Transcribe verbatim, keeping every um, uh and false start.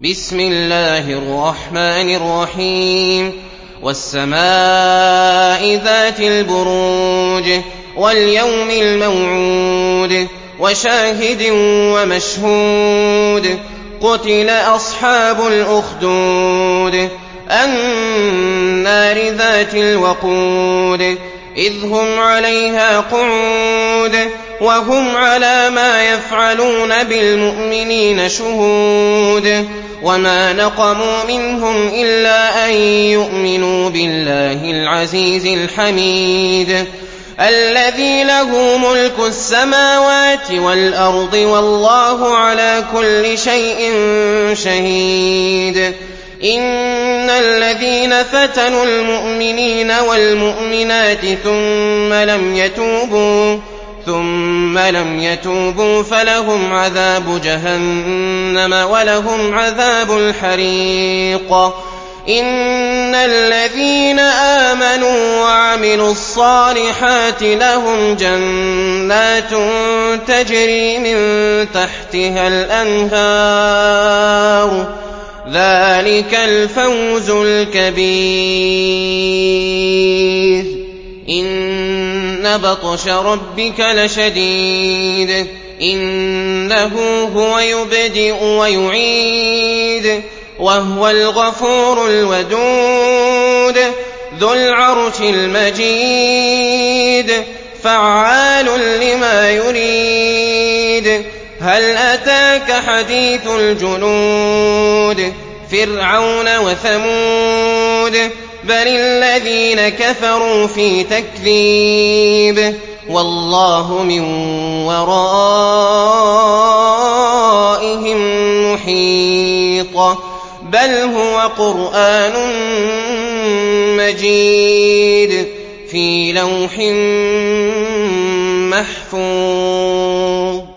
بسم الله الرحمن الرحيم والسماء ذات البروج واليوم الموعود وشاهد ومشهود قتل أصحاب الأخدود النار ذات الوقود إذ هم عليها قعود وهم على ما يفعلون بالمؤمنين شهود وما نقموا منهم إلا أن يؤمنوا بالله العزيز الحميد الذي له ملك السماوات والأرض والله على كل شيء شهيد إن الذين فتنوا المؤمنين والمؤمنات ثم لم يتوبوا ثم لم يتوبوا فلهم عذاب جهنم ولهم عذاب الحريق إن الذين آمنوا وعملوا الصالحات لهم جنات تجري من تحتها الأنهار ذلك الفوز الكبير إن بطش ربك لشديد إنه هو يبدئ ويعيد وهو الغفور الودود ذو العرش المجيد فعال لما يريد هل أتاك حديث الجنود فرعون وثمود بل الذين كفروا في تكذيب والله من ورائهم محيط بل هو قرآن مجيد في لوح محفوظ.